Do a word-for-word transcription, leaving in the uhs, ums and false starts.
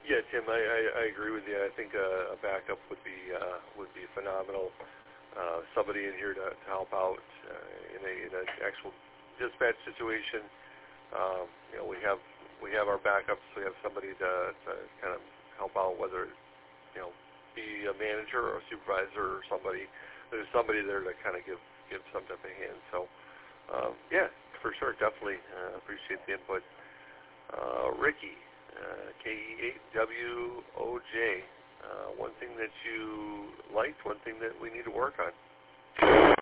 Yeah, Tim, I, I, I agree with you. I think a, a backup would be uh, would be phenomenal. Uh, somebody in here to, to help out uh, in a in an actual dispatch situation. Um, you know, we have we have our backups. We have somebody to, to kind of help out, whether you know be a manager or a supervisor or somebody. There's somebody there to kind of give give some type of hand. So um, yeah, for sure, definitely uh, appreciate the input. Uh, Ricky. Uh, K E eight W O J. Uh, one thing that you liked, one thing that we need to work on.